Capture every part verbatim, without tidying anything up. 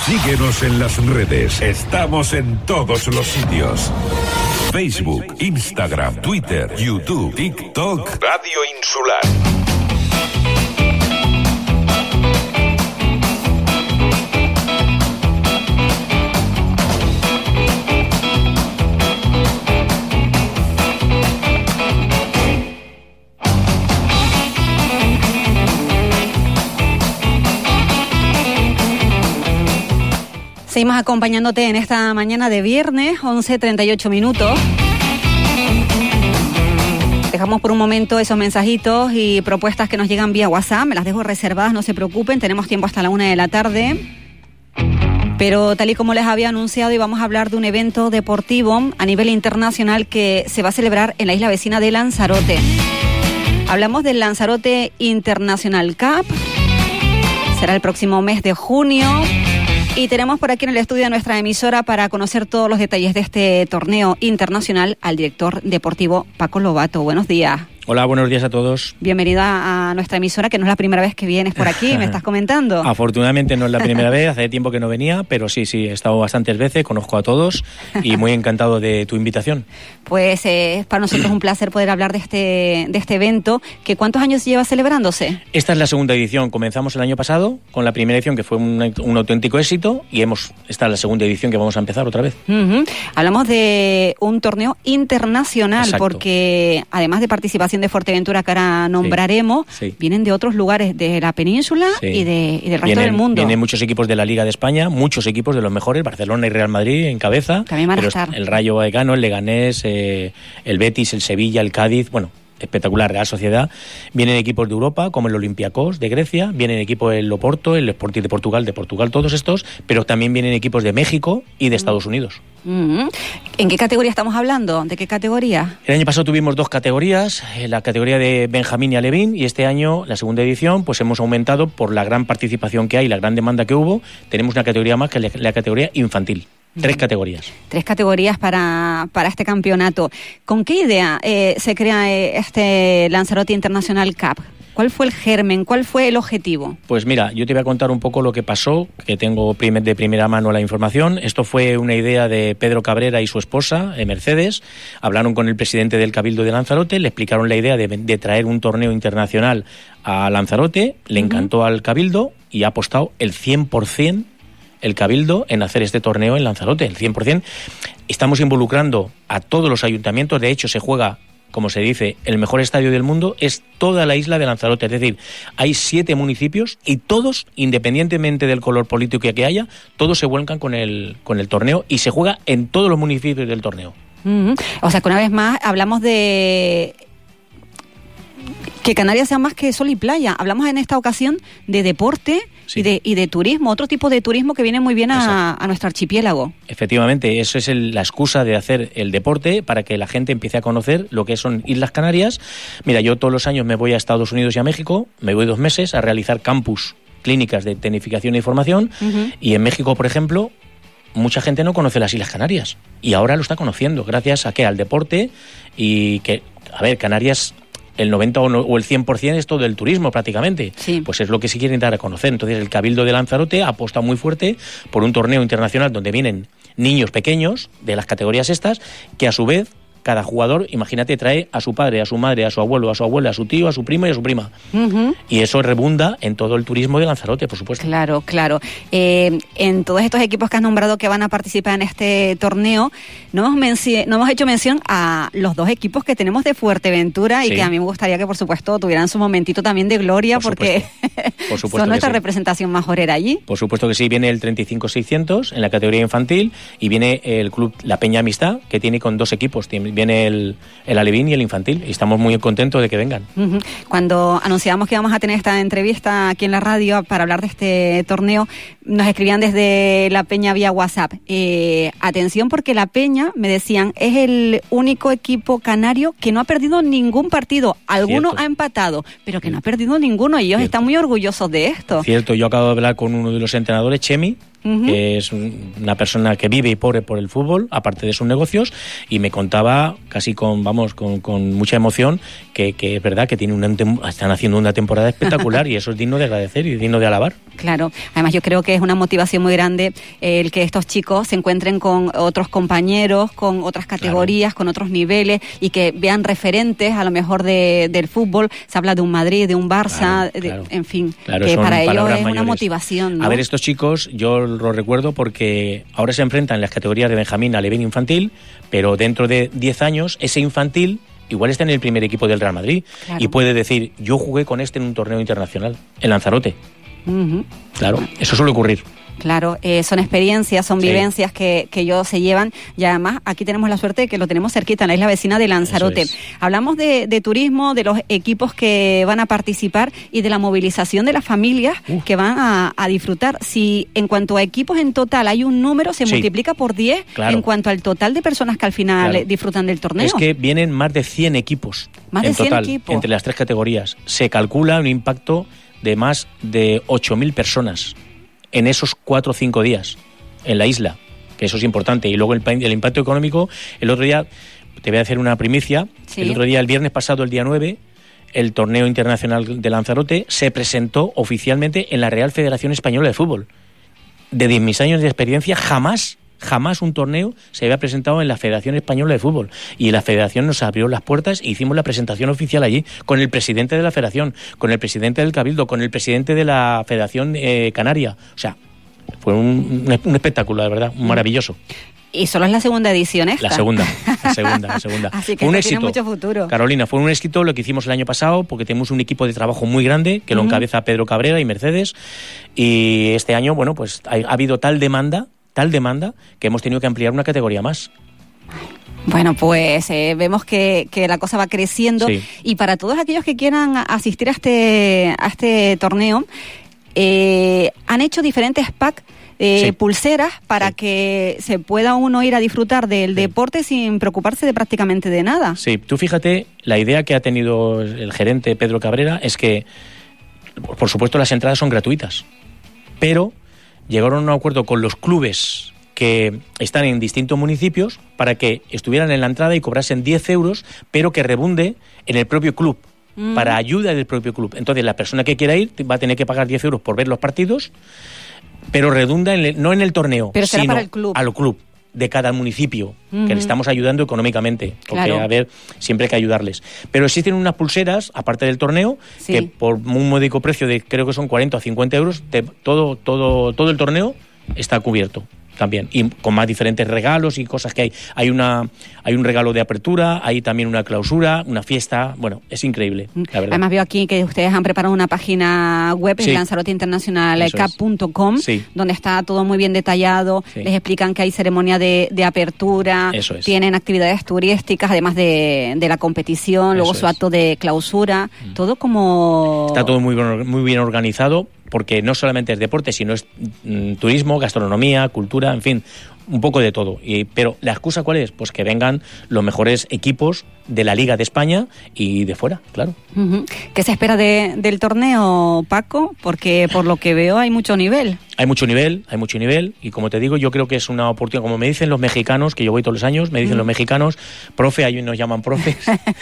Síguenos en las redes. Estamos en todos los sitios. Facebook, Instagram, Twitter, YouTube, TikTok. Radio Insular. Seguimos acompañándote en esta mañana de viernes, once treinta y ocho minutos. Dejamos por un momento esos mensajitos y propuestas que nos llegan vía WhatsApp. Me las dejo reservadas, no se preocupen. Tenemos tiempo hasta la una de la tarde. Pero tal y como les había anunciado, íbamos a hablar de un evento deportivo a nivel internacional que se va a celebrar en la isla vecina de Lanzarote. Hablamos del Lanzarote International Cup. Será el próximo mes de junio. Y tenemos por aquí en el estudio de nuestra emisora para conocer todos los detalles de este torneo internacional al director deportivo Paco Lobato. Buenos días. Hola, buenos días a todos. Bienvenido a, a nuestra emisora, que no es la primera vez que vienes por aquí, me estás comentando. Afortunadamente no es la primera vez, hace tiempo que no venía, pero sí, sí, he estado bastantes veces, conozco a todos y muy encantado de tu invitación. Pues eh, es para nosotros un placer poder hablar de este, de este evento, que ¿cuántos años lleva celebrándose? Esta es la segunda edición, comenzamos el año pasado con la primera edición, que fue un, un auténtico éxito, y hemos esta es la segunda edición que vamos a empezar otra vez. Uh-huh. Hablamos de un torneo internacional. Exacto. Porque además de participación de Fuerteventura, que ahora nombraremos, sí, sí. vienen de otros lugares de la península sí. y, de, y del resto vienen, del mundo. Vienen muchos equipos de la Liga de España, muchos equipos de los mejores, Barcelona y Real Madrid en cabeza. También van a pero estar. El Rayo Vallecano, el Leganés, eh, el Betis, el Sevilla, el Cádiz, bueno, espectacular, Real Sociedad. Vienen equipos de Europa, como el Olympiacos de Grecia, vienen equipos del Oporto, el Sporting de Portugal, de Portugal, todos estos, pero también vienen equipos de México y de Estados Unidos. Mm-hmm. ¿En qué categoría estamos hablando? ¿De qué categoría? El año pasado tuvimos dos categorías, la categoría de Benjamín y Alevín, y este año, la segunda edición, pues hemos aumentado por la gran participación que hay, la gran demanda que hubo, tenemos una categoría más que la, la categoría infantil. Tres categorías. Tres categorías para, para este campeonato. ¿Con qué idea eh, se crea eh, este Lanzarote International Cup? ¿Cuál fue el germen? ¿Cuál fue el objetivo? Pues mira, yo te voy a contar un poco lo que pasó, que tengo primer, de primera mano la información. Esto fue una idea de Pedro Cabrera y su esposa, eh, Mercedes. Hablaron con el presidente del Cabildo de Lanzarote, le explicaron la idea de, de traer un torneo internacional a Lanzarote, le uh-huh. encantó al Cabildo y ha apostado el cien por ciento el Cabildo en hacer este torneo en Lanzarote, el cien por ciento. Estamos involucrando a todos los ayuntamientos, de hecho se juega, como se dice, el mejor estadio del mundo, es toda la isla de Lanzarote, es decir, hay siete municipios y todos, independientemente del color político que haya, todos se vuelcan con el, con el torneo y se juega en todos los municipios del torneo. Mm-hmm. O sea que una vez más hablamos de que Canarias sea más que sol y playa. Hablamos en esta ocasión de deporte sí. y, de, y de turismo, otro tipo de turismo que viene muy bien a, a nuestro archipiélago. Efectivamente, eso es el, la excusa de hacer el deporte para que la gente empiece a conocer lo que son Islas Canarias. Mira, yo todos los años me voy a Estados Unidos y a México, me voy dos meses a realizar campus, clínicas de tecnificación e información, uh-huh. y en México, por ejemplo, mucha gente no conoce las Islas Canarias y ahora lo está conociendo gracias a ¿qué? Al deporte y que, a ver, Canarias el noventa o el cien por ciento es todo el turismo prácticamente, sí. pues es lo que se quiere dar a conocer. Entonces el Cabildo de Lanzarote apuesta muy fuerte por un torneo internacional donde vienen niños pequeños de las categorías estas, que a su vez cada jugador, imagínate, trae a su padre, a su madre, a su abuelo, a su abuela, a su tío, a su primo y a su prima. Uh-huh. Y eso rebunda en todo el turismo de Lanzarote, por supuesto. Claro, claro. Eh, en todos estos equipos que has nombrado que van a participar en este torneo, no hemos, menci- no hemos hecho mención a los dos equipos que tenemos de Fuerteventura y sí. que a mí me gustaría que, por supuesto, tuvieran su momentito también de gloria, por porque por supuesto son nuestra sí. representación majorera allí. Por supuesto que sí. Viene el treinta y cinco seiscientos en la categoría infantil y viene el club La Peña Amistad, que tiene con dos equipos, tiene viene el, el alevín y el infantil y estamos muy contentos de que vengan. Uh-huh. Cuando anunciamos que íbamos a tener esta entrevista aquí en la radio para hablar de este torneo, nos escribían desde La Peña vía WhatsApp. Eh, atención porque La Peña, me decían, es el único equipo canario que no ha perdido ningún partido. Alguno Cierto. ha empatado, pero que no ha perdido ninguno y ellos Cierto. están muy orgullosos de esto. Cierto, yo acabo de hablar con uno de los entrenadores, Chemi, Uh-huh. que es una persona que vive y pobre por el fútbol, aparte de sus negocios, y me contaba casi con, vamos, con, con mucha emoción que, que es verdad que tiene una, están haciendo una temporada espectacular y eso es digno de agradecer y digno de alabar. Claro, además yo creo que es una motivación muy grande eh, el que estos chicos se encuentren con otros compañeros, con otras categorías, claro, con otros niveles y que vean referentes a lo mejor de, del fútbol. Se habla de un Madrid, de un Barça, claro, claro. De, en fin, claro, que para ellos es mayores. Una motivación, ¿no? A ver, estos chicos, yo lo recuerdo porque ahora se enfrentan en las categorías de Benjamín a Alevín infantil, pero dentro de diez años ese infantil igual está en el primer equipo del Real Madrid, claro, y puede decir, yo jugué con este en un torneo internacional, en Lanzarote. Uh-huh. Claro, eso suele ocurrir. Claro, eh, son experiencias, son sí. vivencias que, que ellos se llevan y además aquí tenemos la suerte de que lo tenemos cerquita en la isla vecina de Lanzarote. Es. Hablamos de, de turismo, de los equipos que van a participar y de la movilización de las familias Uf. que van a, a disfrutar. Si en cuanto a equipos en total hay un número, se sí. multiplica por diez claro. en cuanto al total de personas que al final claro. disfrutan del torneo. Es que vienen más de cien equipos más en de cien total, equipos. Entre las tres categorías. Se calcula un impacto de más de ocho mil personas en esos cuatro o cinco días en la isla, que eso es importante. Y luego el, el impacto económico, el otro día, te voy a hacer una primicia, sí. el otro día, el viernes pasado, el día nueve, el torneo internacional de Lanzarote se presentó oficialmente en la Real Federación Española de Fútbol. De mis años de experiencia, jamás, jamás un torneo se había presentado en la Federación Española de Fútbol. Y la Federación nos abrió las puertas e hicimos la presentación oficial allí, con el presidente de la Federación, con el presidente del Cabildo, con el presidente de la Federación eh, Canaria. O sea, fue un, un, un espectáculo, de verdad, maravilloso. Y solo es la segunda edición esta. La segunda, la segunda, la segunda. Así que fue un éxito, tiene mucho futuro. Carolina, fue un éxito lo que hicimos el año pasado, porque tenemos un equipo de trabajo muy grande, que uh-huh. lo encabeza Pedro Cabrera y Mercedes, y este año, bueno, pues ha, ha habido tal demanda, tal demanda, que hemos tenido que ampliar una categoría más. Bueno, pues eh, vemos que, que la cosa va creciendo sí. y para todos aquellos que quieran asistir a este, a este torneo, eh, han hecho diferentes packs, eh, sí. pulseras, para sí. que se pueda uno ir a disfrutar del sí. deporte sin preocuparse de prácticamente de nada. Sí, tú fíjate, la idea que ha tenido el gerente Pedro Cabrera es que, por supuesto, las entradas son gratuitas, pero llegaron a un acuerdo con los clubes que están en distintos municipios para que estuvieran en la entrada y cobrasen diez euros, pero que rebunde en el propio club, mm. para ayuda del propio club. Entonces, la persona que quiera ir va a tener que pagar diez euros por ver los partidos, pero redunda en el, no en el torneo, pero será sino para el club. al club de cada municipio, mm-hmm. que le estamos ayudando económicamente, porque claro. a ver, siempre hay que ayudarles. Pero existen unas pulseras, aparte del torneo, sí. que por un módico precio de, creo que son cuarenta o cincuenta euros, te, todo, todo, todo el torneo está cubierto también, y con más diferentes regalos y cosas que hay. Hay una hay un regalo de apertura, hay también una clausura, una fiesta. Bueno, es increíble, la verdad. Además veo aquí que ustedes han preparado una página web, sí. en Lanzarote International Cup punto com, sí. donde está todo muy bien detallado. Sí. Les explican que hay ceremonia de, de apertura, Eso es. Tienen actividades turísticas, además de, de la competición, Eso luego su es. acto de clausura, mm. todo como... Está todo muy, muy bien organizado, porque no solamente es deporte, sino es mm, turismo, gastronomía, cultura, en fin, un poco de todo. Y, pero ¿la excusa cuál es? Pues que vengan los mejores equipos de la Liga de España y de fuera, claro. Uh-huh. ¿Qué se espera de, del torneo, Paco? Porque por lo que veo hay mucho nivel. Hay mucho nivel, hay mucho nivel, y como te digo, yo creo que es una oportunidad, como me dicen los mexicanos, que yo voy todos los años, me dicen uh-huh. los mexicanos, profe, ahí nos llaman profes,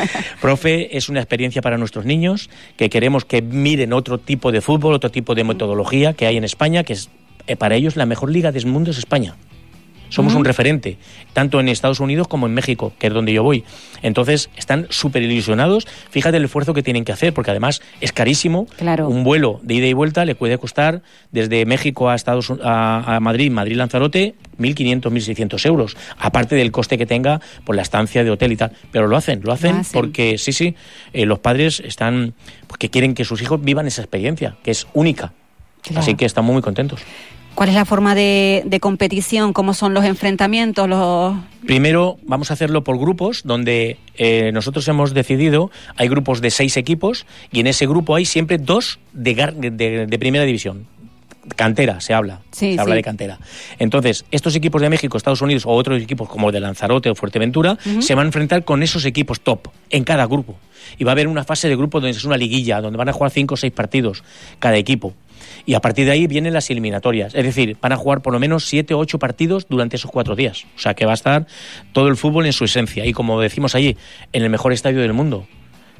profe, es una experiencia para nuestros niños, que queremos que miren otro tipo de fútbol, otro tipo de metodología que hay en España, que es eh, para ellos la mejor liga del mundo es España. Somos uh-huh. un referente, tanto en Estados Unidos como en México, que es donde yo voy. Entonces, están súper ilusionados. Fíjate el esfuerzo que tienen que hacer, porque además es carísimo. Claro. Un vuelo de ida y vuelta le puede costar desde México a Estados a, a Madrid, Madrid-Lanzarote, mil quinientos, mil seiscientos euros. Aparte del coste que tenga por la estancia de hotel y tal. Pero lo hacen, lo hacen, lo hacen. porque sí, sí, eh, los padres están, porque quieren que sus hijos vivan esa experiencia, que es única. Claro. Así que estamos muy contentos. ¿Cuál es la forma de, de competición? ¿Cómo son los enfrentamientos? Los... Primero vamos a hacerlo por grupos, donde eh, nosotros hemos decidido, hay grupos de seis equipos, y en ese grupo hay siempre dos de, de, de primera división. Cantera, se habla, sí, se habla sí. de cantera. Entonces, estos equipos de México, Estados Unidos o otros equipos como de Lanzarote o Fuerteventura, uh-huh. se van a enfrentar con esos equipos top en cada grupo. Y va a haber una fase de grupo donde es una liguilla, donde van a jugar cinco o seis partidos cada equipo. Y a partir de ahí vienen las eliminatorias. Es decir, van a jugar por lo menos siete o ocho partidos durante esos cuatro días. O sea, que va a estar todo el fútbol en su esencia. Y como decimos allí, en el mejor estadio del mundo.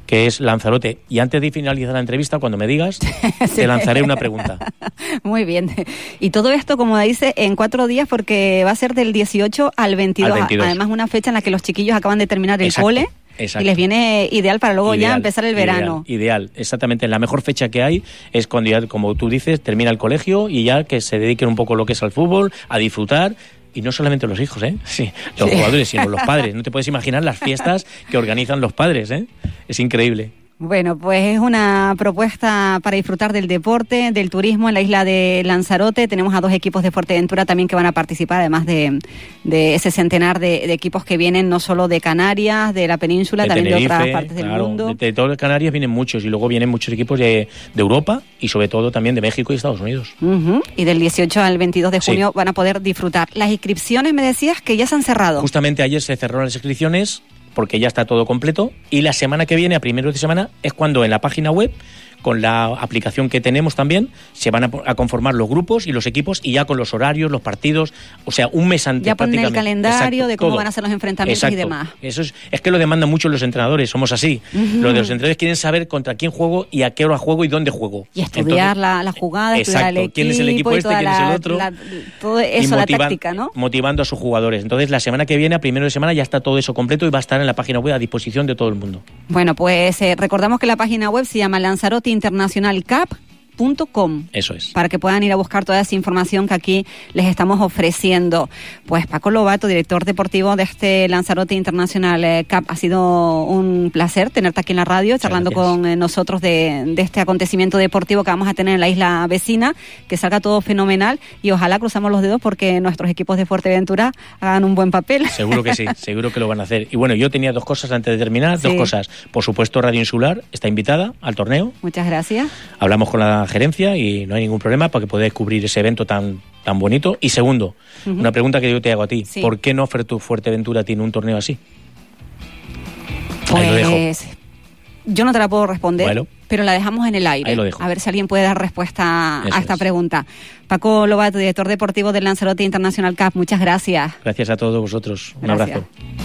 que es Lanzarote. Y antes de finalizar la entrevista, cuando me digas, sí. te lanzaré una pregunta. Muy bien. Y todo esto, como dice, en cuatro días, porque va a ser del dieciocho al veintidós. Al veintidós. Además, una fecha en la que los chiquillos acaban de terminar el Exacto. cole. Exacto. Y les viene ideal para luego ideal, ya empezar el verano. Ideal, ideal, exactamente. La mejor fecha que hay es cuando ya, como tú dices, termina el colegio y ya que se dediquen un poco a lo que es al fútbol, a disfrutar. Y no solamente los hijos, ¿eh? Sí, los sí. jugadores, sino los padres. No te puedes imaginar las fiestas que organizan los padres, ¿eh? Es increíble. Bueno, pues es una propuesta para disfrutar del deporte, del turismo en la isla de Lanzarote. Tenemos a dos equipos de Fuerteventura también que van a participar, además de, de ese centenar de, de equipos que vienen no solo de Canarias, de la península, de también Tenerife, de otras partes claro, del mundo. De, de todas las Canarias vienen muchos y luego vienen muchos equipos de, de Europa y sobre todo también de México y Estados Unidos. Uh-huh. Y del dieciocho al veintidós de junio sí. van a poder disfrutar. Las inscripciones, me decías, que ya se han cerrado. Justamente ayer se cerraron las inscripciones, porque ya está todo completo, y la semana que viene, a primeros de semana, es cuando en la página web, con la aplicación que tenemos también, se van a, a conformar los grupos y los equipos, y ya con los horarios, los partidos, o sea, un mes antes. Ya ponen el calendario Exacto, de cómo todo. Van a ser los enfrentamientos Exacto. y demás. Eso es, es que lo demandan mucho los entrenadores, somos así. Uh-huh. Los de los entrenadores quieren saber contra quién juego y a qué hora juego y dónde juego. Y estudiar Entonces, la, la jugada, estudiar exacto, el equipo. quién es el equipo este, quién la, es el otro. La, todo eso, motiva, la táctica, ¿no? Motivando a sus jugadores. Entonces, la semana que viene, a primero de semana, ya está todo eso completo y va a estar en la página web a disposición de todo el mundo. Bueno, pues eh, recordamos que la página web se llama Lanzarote International Cup punto com. Eso es. Para que puedan ir a buscar toda esa información que aquí les estamos ofreciendo. Pues Paco Lobato, director deportivo de este Lanzarote International Cup, ha sido un placer tenerte aquí en la radio, charlando con nosotros de, de este acontecimiento deportivo que vamos a tener en la isla vecina, que salga todo fenomenal y ojalá cruzamos los dedos porque nuestros equipos de Fuerteventura hagan un buen papel. Seguro que sí, seguro que lo van a hacer. Y bueno, yo tenía dos cosas antes de terminar, sí. dos cosas. Por supuesto, Radio Insular está invitada al torneo. Muchas gracias. Hablamos con la gerencia y no hay ningún problema para que podáis cubrir ese evento tan tan bonito. Y segundo, uh-huh. una pregunta que yo te hago a ti, sí. ¿por qué no Fuerteventura tiene un torneo así? Pues Ahí lo dejo. Yo no te la puedo responder, bueno, pero la dejamos en el aire. Ahí lo dejo. A ver si alguien puede dar respuesta Eso a esta es. pregunta. Paco Lobato, director deportivo del Lanzarote International Cup, muchas gracias. Gracias a todos vosotros. Un gracias. abrazo.